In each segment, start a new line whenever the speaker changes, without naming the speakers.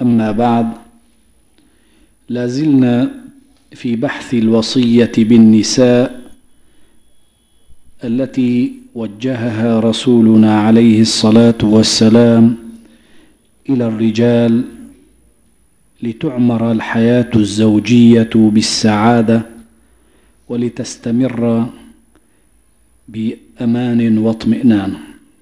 أما بعد، لازلنا في بحث الوصية بالنساء التي وجهها رسولنا عليه الصلاة والسلام إلى الرجال لتعمر الحياة الزوجية بالسعادة ولتستمر بأمان واطمئنان.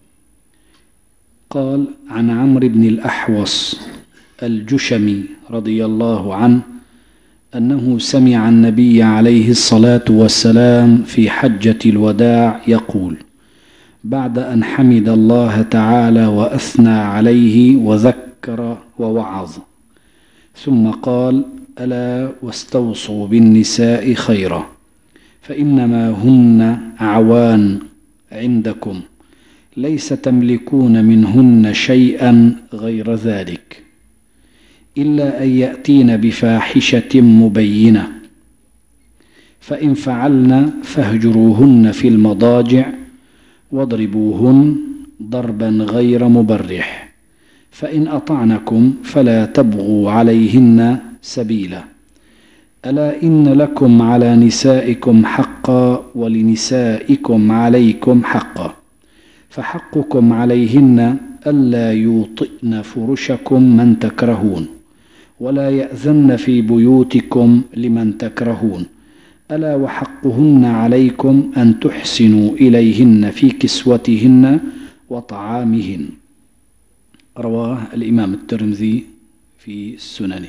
قال عن عمرو بن الأحوص الجشمي رضي الله عنه أنه سمع النبي عليه الصلاة والسلام في حجة الوداع يقول بعد أن حمد الله تعالى وأثنى عليه وذكر ووعظ، ثم قال: ألا واستوصوا بالنساء خيرا، فإنما هن أعوان عندكم، ليس تملكون منهن شيئا غير ذلك، إلا أن يأتين بفاحشة مبينة، فإن فعلن فاهجروهن في المضاجع واضربوهن ضربا غير مبرح، فإن أطعنكم فلا تبغوا عليهن سبيلا. ألا إن لكم على نسائكم حقا ولنسائكم عليكم حقا، فحقكم عليهن ألا يوطئن فرشكم من تكرهون، ولا يأذن في بيوتكم لمن تكرهون. ألا وحقهن عليكم أن تحسنوا إليهن في كسوتهن وطعامهن. رواه الإمام الترمذي في السنن.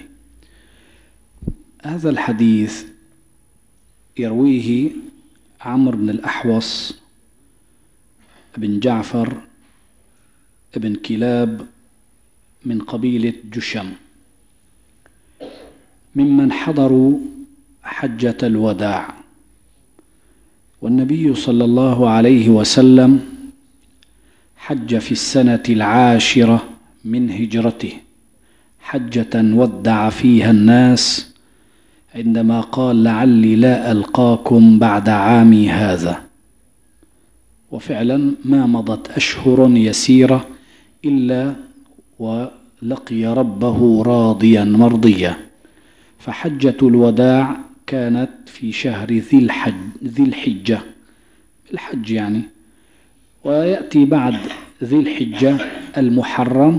هذا الحديث يرويه عمرو بن الأحوص بن جعفر بن كلاب من قبيلة جشم، ممن حضروا حجة الوداع، والنبي صلى الله عليه وسلم حج في السنة 10 من هجرته، حجة ودع فيها الناس عندما قال: لعلي لا ألقاكم بعد عامي هذا. وفعلا ما مضت أشهر يسيرة إلا ولقي ربه راضيا مرضيا، فحجة الوداع كانت في شهر ذي الحجة، الحج يعني، ويأتي بعد ذي الحجة المحرم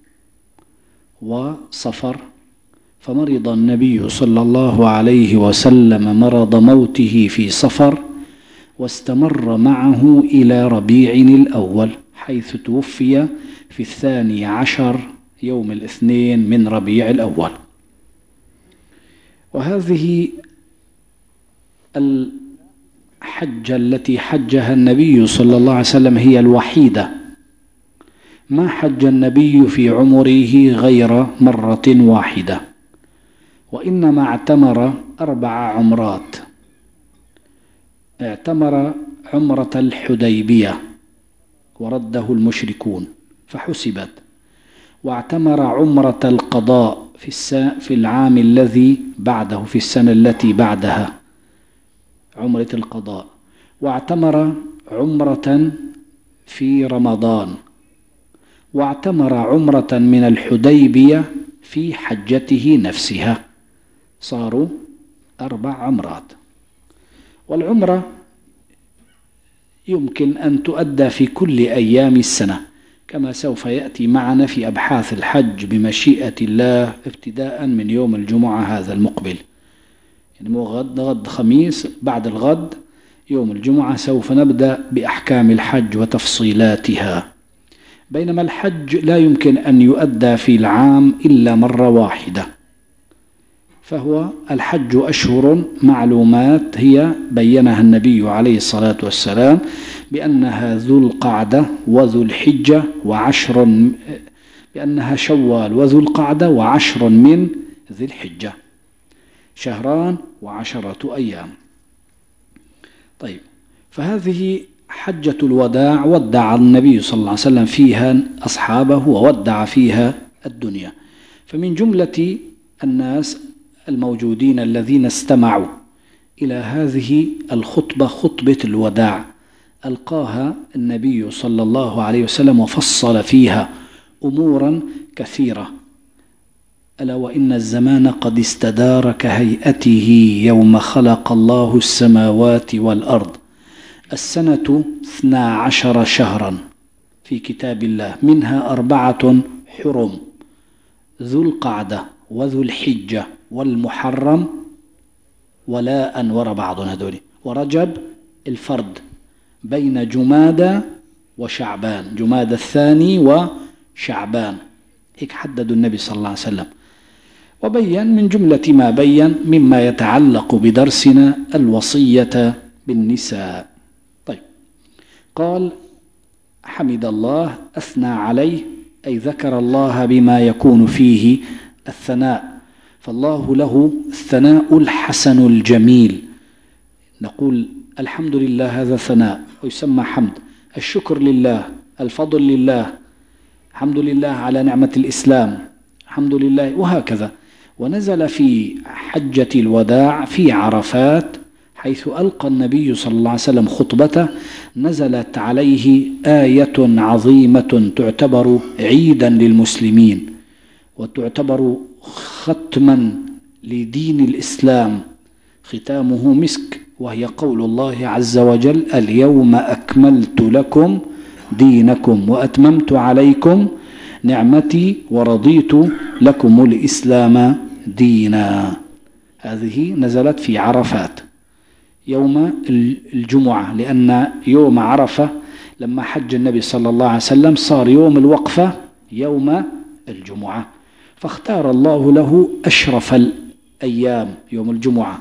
وصفر. فمرض النبي صلى الله عليه وسلم مرض موته في صفر، واستمر معه إلى ربيع الأول، حيث توفي في 12 يوم الاثنين من ربيع الأول. وهذه الحجة التي حجها النبي صلى الله عليه وسلم هي الوحيدة، ما حج النبي في عمره غير مرة واحدة، وإنما اعتمر 4 عمرات. اعتمر عمرة الحديبية ورده المشركون فحسبت، واعتمر عمرة القضاء في العام الذي بعده، في السنة التي بعدها، عمرة القضاء، واعتمر عمرة في رمضان، واعتمر عمرة من الحديبية في حجته نفسها، صاروا 4 عمرات. والعمرة يمكن أن تؤدى في كل أيام السنة، كما سوف يأتي معنا في أبحاث الحج بمشيئة الله، ابتداء من يوم الجمعة هذا المقبل، يعني غد خميس، بعد الغد يوم الجمعة سوف نبدأ بأحكام الحج وتفصيلاتها. بينما الحج لا يمكن أن يؤدى في العام إلا مرة واحدة، فهو الحج أشهر معلومات هي بينها النبي عليه الصلاة والسلام بأنها ذو القعدة وذو الحجة وعشر، بأنها شوال وذو القعدة وعشر من ذي الحجة، 2 و10 أيام. طيب، فهذه حجة الوداع ودع النبي صلى الله عليه وسلم فيها أصحابه وودع فيها الدنيا. فمن جملة الناس الموجودين الذين استمعوا إلى هذه الخطبة، خطبة الوداع، ألقاها النبي صلى الله عليه وسلم وفصل فيها أمورا كثيرة، ألا وإن الزمان قد استدار كهيئته يوم خلق الله السماوات والأرض. السنة 12 شهرا في كتاب الله، منها 4 حرم: ذو القعدة وذو الحجة والمحرم ولا أنور بعض هذول، ورجب الفرد بين جمادى وشعبان، جمادى الثاني وشعبان. هيك حدد النبي صلى الله عليه وسلم، وبين من جملة ما بين مما يتعلق بدرسنا الوصية بالنساء. طيب، قال: حمد الله، أثنى عليه، أي ذكر الله بما يكون فيه الثناء، فالله له الثناء الحسن الجميل. نقول الحمد لله، هذا ثناء ويسمى حمد. الشكر لله، الفضل لله، الحمد لله على نعمة الإسلام، الحمد لله، وهكذا. ونزل في حجة الوداع في عرفات، حيث ألقى النبي صلى الله عليه وسلم خطبته، نزلت عليه آية عظيمة تعتبر عيدا للمسلمين، وتعتبر ختما لدين الإسلام، ختامه مسك، وهي قول الله عز وجل: اليوم أكملت لكم دينكم وأتممت عليكم نعمتي ورضيت لكم الإسلام دينا. هذه نزلت في عرفات يوم الجمعة، لأن يوم عرفة لما حج النبي صلى الله عليه وسلم صار يوم الوقفة يوم الجمعة، فاختار الله له أشرف الأيام يوم الجمعة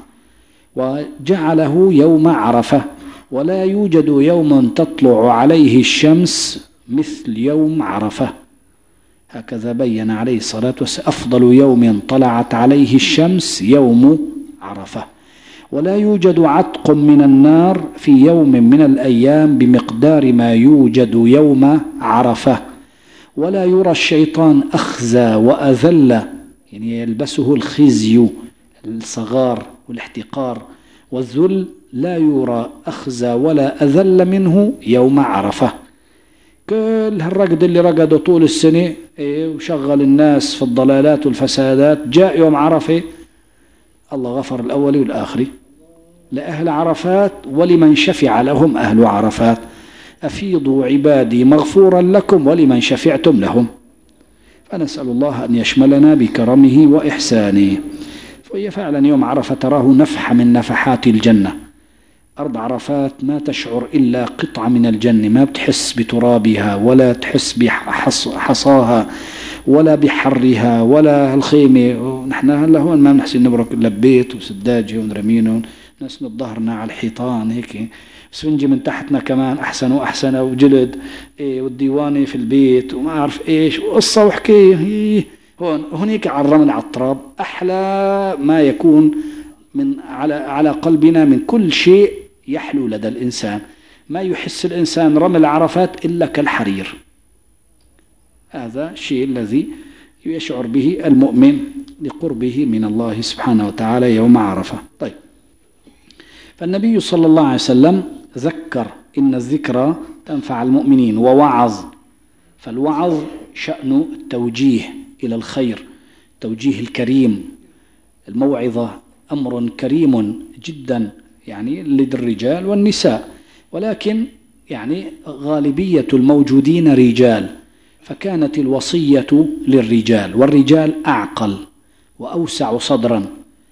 وجعله يوم عرفة. ولا يوجد يوم تطلع عليه الشمس مثل يوم عرفة، هكذا بين عليه الصلاة والسلام: أفضل يوم طلعت عليه الشمس يوم عرفة. ولا يوجد عتق من النار في يوم من الأيام بمقدار ما يوجد يوم عرفة. ولا يرى الشيطان أخزى وأذل، يعني يلبسه الخزي، الصغار والاحتقار والذل، لا يرى أخزى ولا أذل منه يوم عرفة. كل هالرقد اللي رقده طول السنة وشغل الناس في الضلالات والفسادات، جاء يوم عرفة الله غفر الأول والآخر لأهل عرفات ولمن شفع لهم أهل عرفات: أفيضوا عبادي مغفورا لكم ولمن شفعتم لهم. فنسأل الله أن يشملنا بكرمه وإحسانه. فهي فعلا يوم عرفة تراه نفحة من نفحات الجنة. أرض عرفات ما تشعر إلا قطعة من الجنة، ما بتحس بترابها ولا تحس بحصاها ولا بحرها ولا الخيمة. نحن هلا هون ما بنحسن نبرك إلا ببيت وسداجة ونرمينهم، نسند ظهرنا على الحيطان هيك، سفنجي من تحتنا كمان أحسن وأحسن، وجلد والديواني في البيت وما أعرف إيش وقصة وحكاية. هونيك على الرمل على التراب أحلى ما يكون من على قلبنا من كل شيء يحلو لدى الإنسان. ما يحس الإنسان رمل عرفات إلا كالحرير. هذا الشيء الذي يشعر به المؤمن لقربه من الله سبحانه وتعالى يوم عرفة. طيب، فالنبي صلى الله عليه وسلم ذكر: إن الذكرى تنفع المؤمنين، ووعظ. فالوعظ شأن التوجيه إلى الخير، توجيه الكريم. الموعظة أمر كريم جدا يعني للرجال والنساء، ولكن يعني غالبية الموجودين رجال، فكانت الوصية للرجال، والرجال أعقل وأوسع صدرا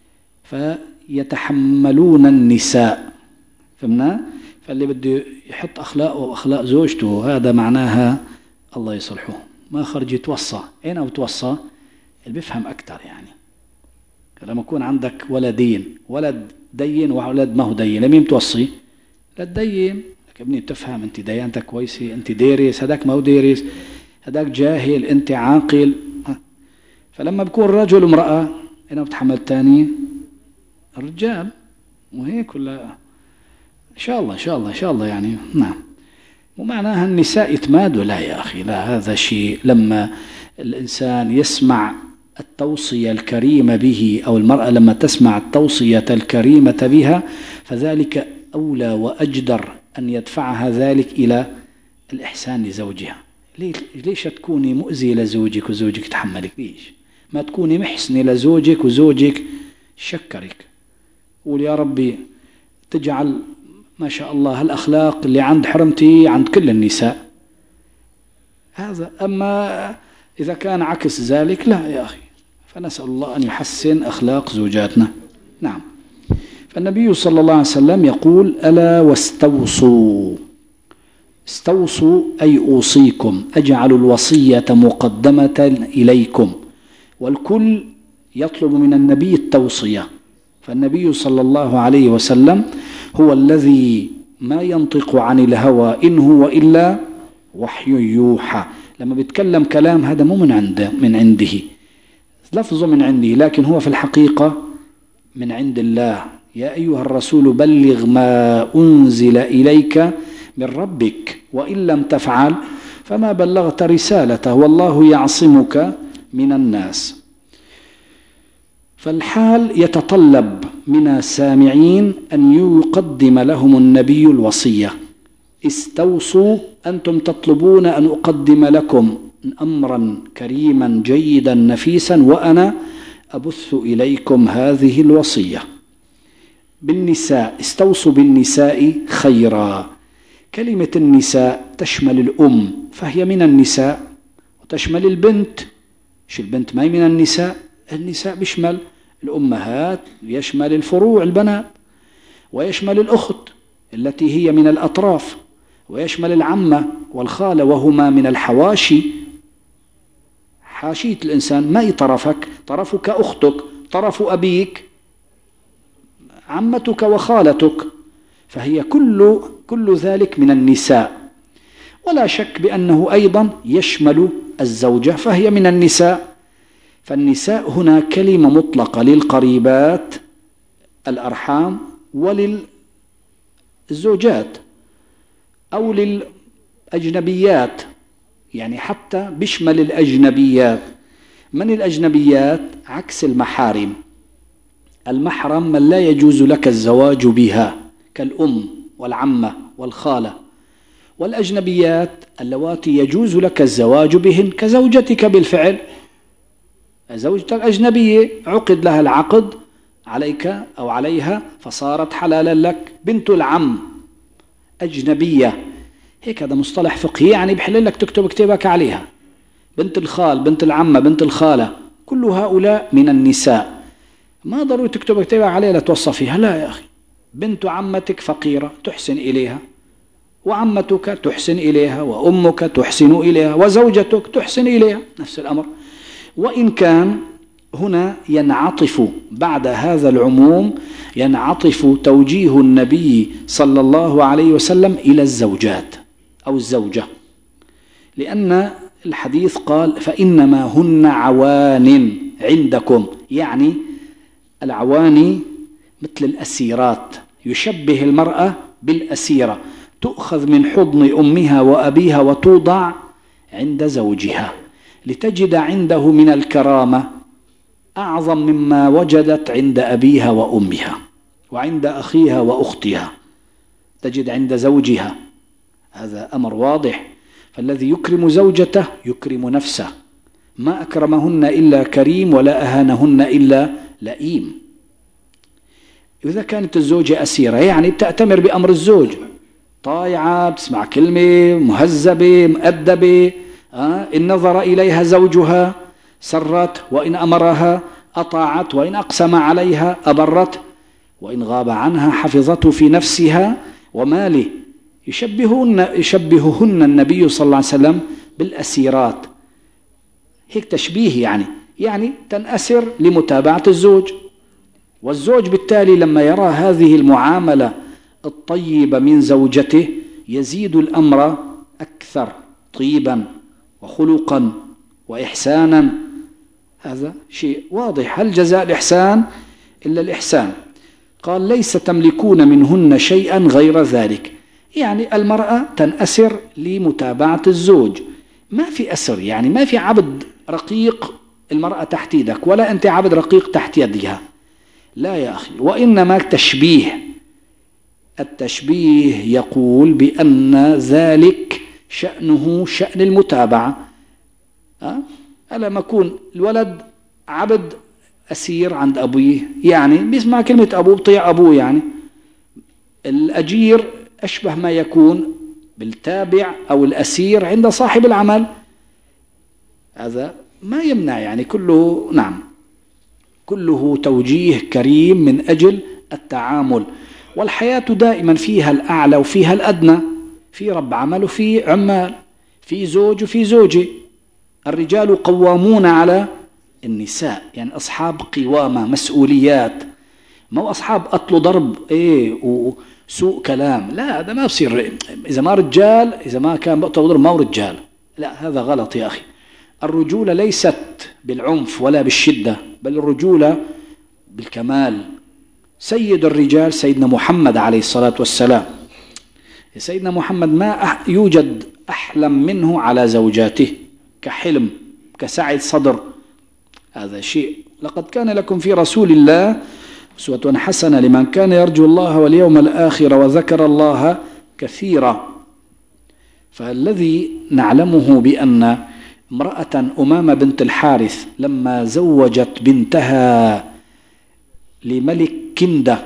فيتحملون النساء. فهمنا؟ فاللي بده يحط أخلاقه وأخلاق زوجته هذا معناها الله يصلحه، ما خرج يتوصى. أين أو توصى؟ اللي بيفهم أكتر. يعني لما يكون عندك ولدين، ولد دين وولد ما هو دين، لمين توصي؟ للدين. لك ابني بتفهم، انت ديانتك كويسة، انت دارس، هداك ما هو دارس، هداك جاهل، انت عاقل. فلما بكون رجل وامرأة انا بتحمل تاني الرجال، وهيك ولا ان شاء الله ان شاء الله ان شاء الله يعني. نعم، ومعناها النساء يتمادوا؟ لا يا أخي، لا، هذا شيء. لما الإنسان يسمع التوصية الكريمة به، أو المرأة لما تسمع التوصية الكريمة بها، فذلك أولى وأجدر أن يدفعها ذلك إلى الإحسان لزوجها. ليش تكوني مؤذية لزوجك وزوجك يتحملك؟ ليش؟ ما تكوني محسنة لزوجك وزوجك شكرك، قول يا ربي تجعل ما شاء الله الأخلاق اللي عند حرمتي عند كل النساء هذا. أما إذا كان عكس ذلك لا يا أخي، فنسأل الله أن يحسن أخلاق زوجاتنا. نعم. فالنبي صلى الله عليه وسلم يقول ألا واستوصوا، استوصوا أي أوصيكم، أجعل الوصية مقدمة إليكم، والكل يطلب من النبي التوصية. فالنبي صلى الله عليه وسلم هو الذي ما ينطق عن الهوى إن هو إلا وحي يوحى. لما بيتكلم كلام هذا مو من عنده لفظه من عنده، لكن هو في الحقيقة من عند الله. يا أيها الرسول بلغ ما أنزل إليك من ربك وإن لم تفعل فما بلغت رسالته والله يعصمك من الناس. فالحال يتطلب من السامعين أن يقدم لهم النبي الوصية. استوصوا، أنتم تطلبون أن أقدم لكم أمرا كريما جيدا نفيسا وأنا أبث إليكم هذه الوصية. بالنساء، استوصوا بالنساء خيرا. كلمة النساء تشمل الأم فهي من النساء، وتشمل البنت. مش البنت ما هي من النساء؟ النساء بيشمل الأمهات، يشمل الفروع البنات، ويشمل الأخت التي هي من الأطراف، ويشمل العمة والخالة وهما من الحواشي. حاشية الإنسان ما هي طرفك، طرفك أختك، طرف أبيك عمتك وخالتك، فهي كل ذلك من النساء. ولا شك بأنه أيضا يشمل الزوجة فهي من النساء. فالنساء هنا كلمة مطلقة للقريبات الأرحام وللزوجات أو للأجنبيات، يعني حتى بيشمل الأجنبيات. من الأجنبيات؟ عكس المحارم. المحرم من لا يجوز لك الزواج بها كالأم والعمة والخالة، والأجنبيات اللواتي يجوز لك الزواج بهن كزوجتك بالفعل. زوجتك الأجنبية عقد لها العقد عليك أو عليها فصارت حلالا لك. بنت العم أجنبية، هيك هذا مصطلح فقهي، يعني بحل لك تكتب كتابك عليها. بنت الخال، بنت العمة، بنت الخالة، كل هؤلاء من النساء. ما ضروري تكتب كتابك عليها لتوصفيها، لا يا أخي. بنت عمتك فقيرة تحسن إليها، وعمتك تحسن إليها، وأمك تحسن إليها، وزوجتك تحسن إليها، نفس الأمر. وإن كان هنا ينعطف بعد هذا العموم ينعطف توجيه النبي صلى الله عليه وسلم إلى الزوجات أو الزوجة، لأن الحديث قال فإنما هن عوان عندكم، يعني العواني مثل الأسيرات، يشبه المرأة بالأسيرة، تؤخذ من حضن أمها وأبيها وتوضع عند زوجها لتجد عنده من الكرامة أعظم مما وجدت عند أبيها وأمها وعند أخيها وأختها، تجد عند زوجها. هذا أمر واضح. فالذي يكرم زوجته يكرم نفسه. ما أكرمهن إلا كريم ولا أهانهن إلا لئيم. إذا كانت الزوجة أسيرة يعني بتأتمر بأمر الزوج، طايعة، بتسمع كلمة، مهذبة، مؤدبة، إن نظر إليها زوجها سرت، وإن أمرها أطاعت، وإن أقسم عليها أبرت، وإن غاب عنها حفظته في نفسها وماله. يشبههن النبي صلى الله عليه وسلم بالأسيرات، هيك تشبيه، يعني تنأسر لمتابعة الزوج. والزوج بالتالي لما يرى هذه المعاملة الطيبة من زوجته يزيد الأمر أكثر طيبا وخلقا وإحسانا. هذا شيء واضح. هل جزاء الإحسان إلا الإحسان؟ قال ليس تملكون منهن شيئا غير ذلك، يعني المرأة تنأسر لمتابعة الزوج. ما في أسر، يعني ما في عبد رقيق المرأة تحت يدك ولا أنت عبد رقيق تحت يدها، لا يا أخي. وإنما تشبيه. التشبيه يقول بأن ذلك شأنه شأن المتابعة. ألم يكون الولد عبد أسير عند أبوه، يعني بيسمع كلمة أبوه بطيع أبوه. يعني الأجير أشبه ما يكون بالتابع أو الأسير عند صاحب العمل. هذا ما يمنع يعني كله، نعم، كله توجيه كريم من أجل التعامل. والحياة دائما فيها الأعلى وفيها الأدنى، في رب عمل وفي عمال، في زوج وفي زوجة. الرجال قوامون على النساء، يعني أصحاب قوامة، مسؤوليات، ما هو أصحاب قتل ضرب وسوء كلام. لا، هذا ما بصير. إذا ما رجال، إذا ما كان بقتل ضرب ما هو رجال. لا، هذا غلط يا أخي. الرجولة ليست بالعنف ولا بالشدة، بل الرجولة بالكمال. سيد الرجال سيدنا محمد عليه الصلاة والسلام. سيدنا محمد ما يوجد أحلم منه على زوجاته، كحلم، كسعة صدر. هذا شيء. لقد كان لكم في رسول الله أسوة حسنة لمن كان يرجو الله واليوم الآخر وذكر الله كثيرا. فالذي نعلمه بأن امرأة أمامة بنت الحارث لما زوجت بنتها لملك كندة،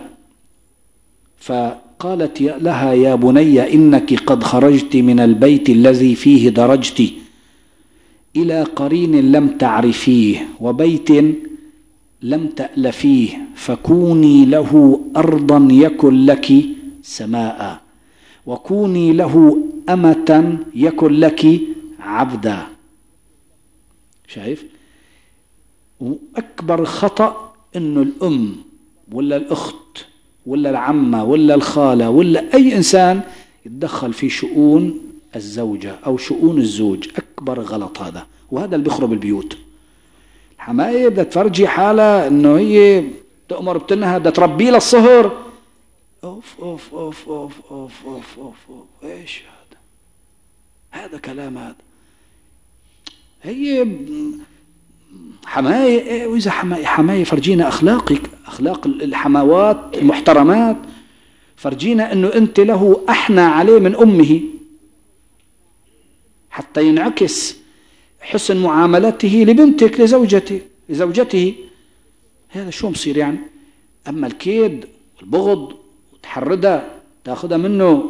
فقالت لها: يا بني إنك قد خرجت من البيت الذي فيه درجت إلى قرين لم تعرفيه وبيت لم تألفيه، فكوني له أرضا يكن لك سماء، وكوني له أمة يكن لك عبدا. شايف؟ وأكبر خطأ إنه الأم ولا الأخت ولا العمة ولا الخالة ولا أي إنسان يتدخل في شؤون الزوجة أو شؤون الزوج. أكبر غلط هذا، وهذا اللي بيخرب البيوت. الحماية بدها تفرجي حالها إنه هي تأمر بتنها، بدها تربيه للصهر. أوف أوف أوف أوف أوف أوف أوف أوف. إيش هذا كلام هذا؟ هي حماية. وإذا حماية فرجينا أخلاقك، أخلاق الحماوات المحترمات. فرجينا أنه أنت له أحنى عليه من أمه، حتى ينعكس حسن معاملته لبنتك لزوجته. هذا شو مصير يعني؟ أما الكيد والبغض وتحردها تأخذها منه،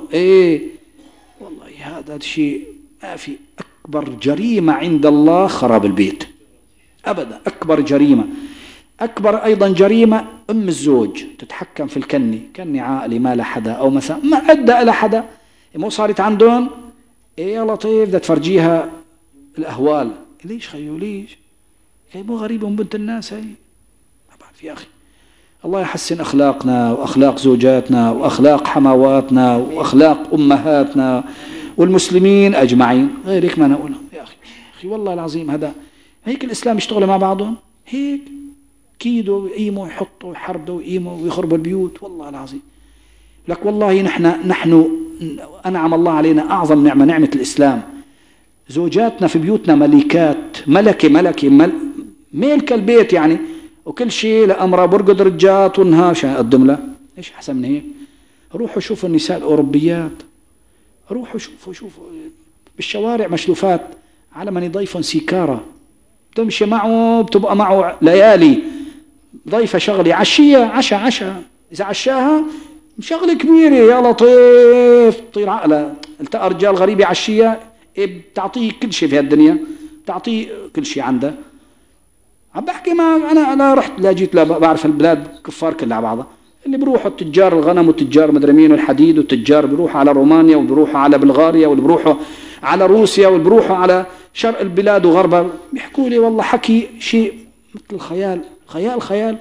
والله هذا شيء ما في. أكبر جريمة عند الله خراب البيت، أبدا. أكبر جريمة. أكبر أيضا جريمة أم الزوج تتحكم في كني عائلي ما لحدا، أو مثلا ما أدى إلى حدا، مو صارت عندهم يا لطيف بدها تفرجيها الأهوال. ليش خيو؟ ليش هي مو غريبة من بنت الناس؟ هي ما بعرف يا أخي. الله يحسن أخلاقنا وأخلاق زوجاتنا وأخلاق حمواتنا وأخلاق أمهاتنا والمسلمين أجمعين. غير هيك ما نقولها يا أخي والله العظيم. هذا هيك الإسلام يشتغلوا مع بعضهم، هيك كيدوا ويقيموا ويحطوا ويحردوا ويقيموا ويخربوا البيوت. والله العظيم لك والله نحن أنعم الله علينا أعظم نعمة، نعمة الإسلام. زوجاتنا في بيوتنا ملكات، ملكة ملك البيت يعني، وكل شيء لأمرها برقد رجات ونهار عشان أقدم له. إيش أحسن من هيك؟ روحوا شوفوا النساء الأوروبيات، روحوا شوفوا بالشوارع مشلوفات على من يضيفون سيكارة، تمشي معه بتبقى معه ليالي. ضيفة شغلة عشية عشاء، إذا عشاها شغلة كبيرة يا لطيف طير عقلها. التقى رجال غريبة عشية بتعطيه كل شيء في هالدنيا، بتعطيه كل شيء عنده. عم بحكي مع أنا رحت جيت بعرف البلاد كفار كلها على بعضها، اللي بروحوا التجار الغنم والتجار مدري مين والحديد، والتجار بروحوا على رومانيا وبروحوا على بلغاريا والبروحوا على روسيا والبروحوا على شرق البلاد وغربها. بيحكوا لي والله حكي شيء مثل الخيال، خيال.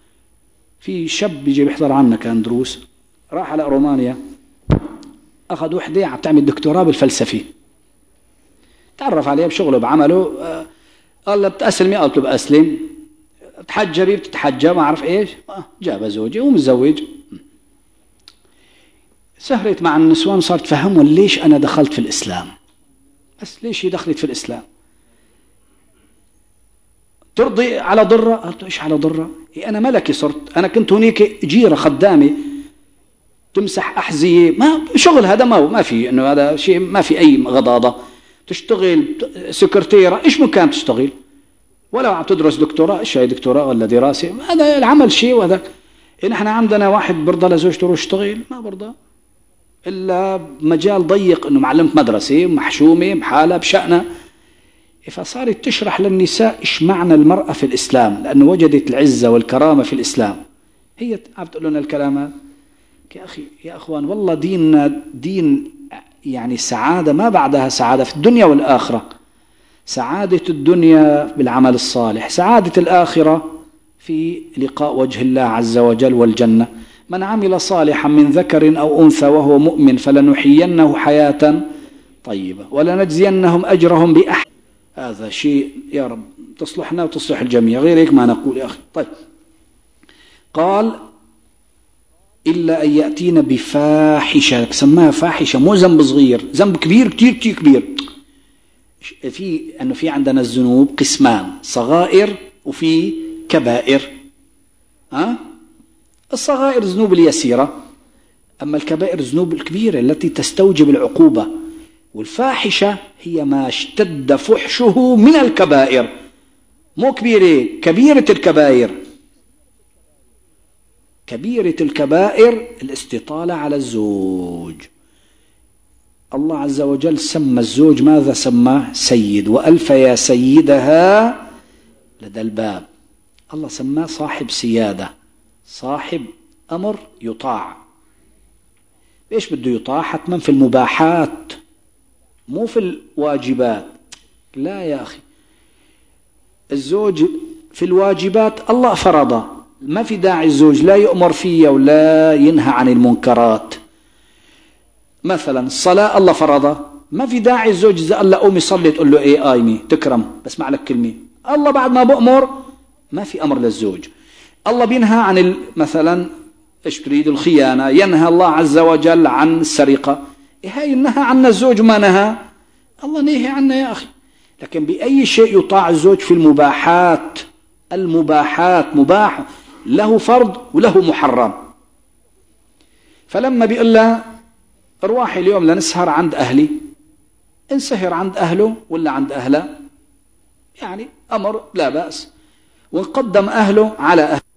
في شاب بيجي بيحضر عنا كان دروس، راح على رومانيا، أخذ وحدة عم تعمل دكتوراه بالفلسفة، تعرف عليه بشغله بعمله. قال له بتأسلمي؟ قلت له بأسلم. تحجبي؟ بتتحجب؟ ما أعرف إيش. جاب زوجي ومتزوج. سهرت مع النسوان، صارت تفهمهم ليش أنا دخلت في الإسلام. بس ليش هي دخلت في الإسلام؟ ترضي على ضرة؟ قلت له إيش على ضرة؟ أنا ملكي صرت، أنا كنت هناك جيرة خدامة تمسح أحذية، ما شغل هذا، ما في إنه هذا شيء، ما في أي غضاضة. تشتغل سكرتيرة، إيش مكان تشتغل؟ ولو عم تدرس دكتوراه، ايش هي دكتوراه ولا دراسة؟ هذا العمل شيء وهذاك. إن احنا عندنا واحد برضى لزوجته روح اشتغل، ما برضى إلا مجال ضيق، إنه معلمة مدرسة محشومة بحالها بشأنها. فصارت تشرح للنساء إيش معنى المرأة في الإسلام، لأنه وجدت العزة والكرامة في الإسلام. هي عم تقول لنا الكلامات. يا أخي يا أخوان، والله ديننا دين يعني سعادة ما بعدها سعادة في الدنيا والآخرة. سعادة الدنيا بالعمل الصالح، سعادة الآخرة في لقاء وجه الله عز وجل والجنة. من عمل صالحا من ذكر أو أنثى وهو مؤمن فلنحيينه حياة طيبة ولنجزينهم أجرهم بأحسن. هذا شيء يا رب تصلحنا وتصلح الجميع، غير هيك ما نقول يا أخي. طيب، قال إلا أن يأتينا بفاحشة، سماها فاحشة، مو ذنب صغير، ذنب كبير كتير كتير كبير. أنه في عندنا الذنوب قسمان، صغائر وفي كبائر. الصغائر ذنوب اليسيرة، أما الكبائر ذنوب الكبيرة التي تستوجب العقوبة. والفاحشة هي ما اشتد فحشه من الكبائر، مو كبيرة، كبيرة الكبائر. كبيرة الكبائر الاستطالة على الزوج. الله عز وجل سمى الزوج ماذا؟ سماه سيد، وألف يا سيدها لدى الباب. الله سماه صاحب سيادة، صاحب أمر يطاع. إيش بده يطاع؟ حتما في المباحات، مو في الواجبات. لا يا أخي، الزوج في الواجبات الله فرضها، ما في داعي الزوج لا يؤمر فيها ولا ينهى عن المنكرات. مثلا الصلاة الله فرضها، ما في داعي الزوج إذا قال له قومي صلي تقول له إيه قايمي تكرم بسمع لك كلمة. الله بعد ما بأمر ما في أمر للزوج. الله بينهى عن مثلا إيش تريد الخيانة، ينهى الله عز وجل عن السرقة. هاي نهى عنا الزوج ما نهى الله نهي عنا يا أخي. لكن بأي شيء يطاع الزوج؟ في المباحات. المباحات مباح، له فرض وله محرم. فلما بيقول له روحي اليوم لنسهر عند أهلي، انسهر عند أهله ولا عند أهله، يعني أمر لا بأس، ونقدم أهله على أهله.